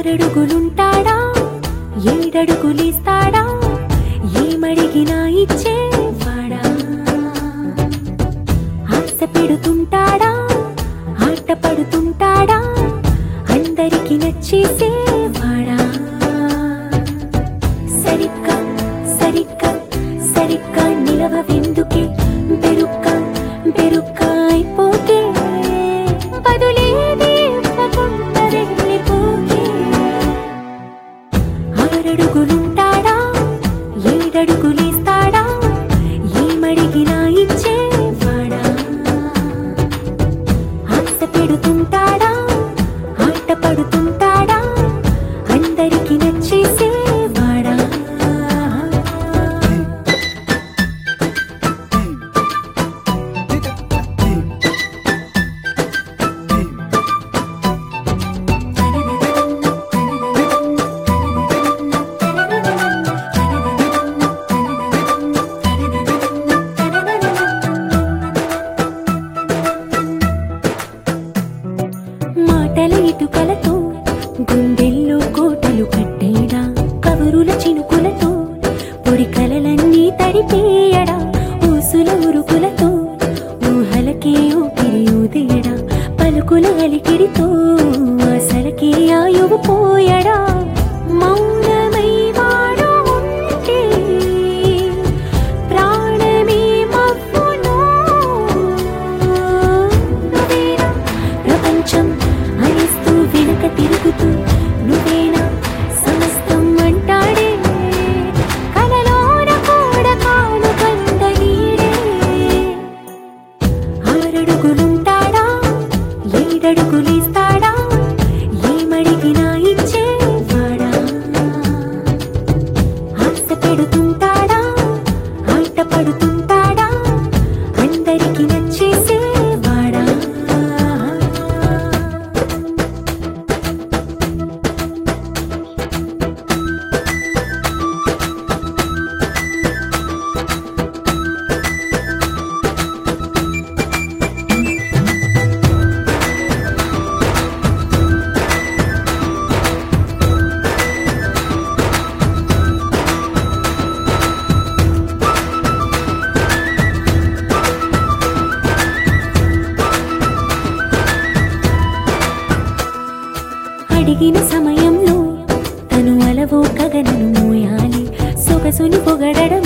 ఆరడుగులుంటాడా ఏడడుగులేస్తాడా ఏమడిగినా ఇచ్చేవాడా ఆశ పెడుతుంటాడా ఆట పడుతుంటాడా అందరికి నచ్చేసేవాడా సరిగ్గా సరిగ్గా సరిగ్గా నిలవెందుకే బెరుక్క బెరుక్క అయిపోతే బదులేది ఇవ్వకుండా వెళ్ళిపోతే ఆరడుగులుంటాడా ఏడడుగులేస్తాడా ఏమడిగినా ఇచ్చేవాడా ఆశ పెడుతుంటాడా ఆట పడుతుంటాడా అందరికి నచ్చేసేవాడా మాటల ఇటుకలతో గుండెల్లో కోటలు కట్టేడా కవరుల చినుకులతో పొడి కలలన్నీ తడిపేయడా ఊసుల ఉరుకులతో ఊహలకే ఊపిరి ఊదేయడా పలుకుల అలికిడితో ఆశలకే ఆయువు పోయడా మౌనమై వాడు ఉంటే ప్రాణమే మవ్వును నువ్వేనా ప్రపంచం అరిస్తూ వెనక తిరుగుతూ నువ్వేనా సమస్తం అంటాడే కలలోన కూడా కాను కంద నీడే ఆరడుగులుంటాడా ఏడడుగులేస్తాడా ఏమడిగినా ఇచ్చేవాడా ఆశ పెడుతుంటాడా ఆట పడుతుంటాడా అందరికి నచ్చేసేవాడా అడిగిన సమయంలో తను అలవో గగనను మోయాలి సొగసుని పొగడడం